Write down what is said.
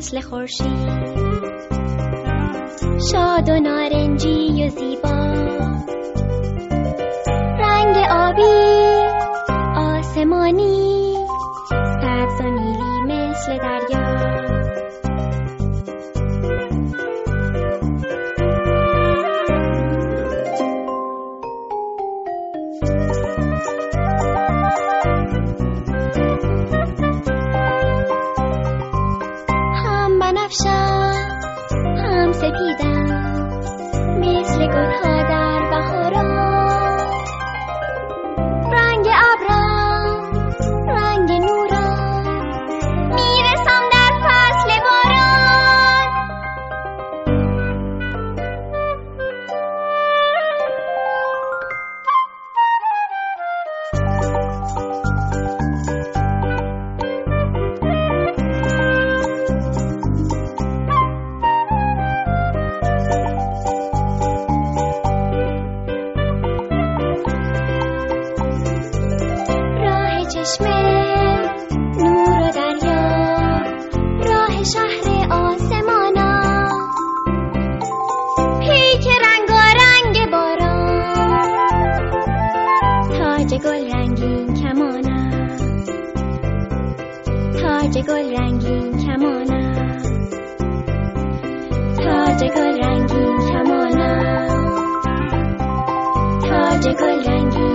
مثل خورشید، شاد و نارنجی و زیبا، رنگ آبی آسمانی، سبز و نیلی مثل دریا. هم بنفشم هم سپیدم مثل گلها در بهاران، رنگ ابرم رنگ نورم، میرسم در فصل باران. چشمه نور و دریا، راه شهر آسمانا، پیک رنگارنگ باران، تاج گل رنگین کمانم، تاج گل رنگین کمانم، تاج گل رنگین کمانم، تاج گل رنگین